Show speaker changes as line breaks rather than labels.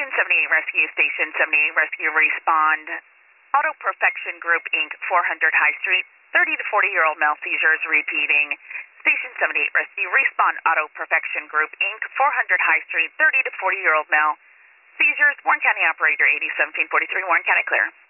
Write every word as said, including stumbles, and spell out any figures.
Station seventy-eight Rescue, Station seventy-eight Rescue, respond. Auto Perfection Group, Incorporated, four hundred High Street, thirty to forty-year-old male seizures repeating. Station seventy-eight Rescue, respond. Auto Perfection Group, Incorporated, four hundred High Street, thirty to forty-year-old male seizures. Warren County Operator eighty-seventeen forty-three, Warren County clear.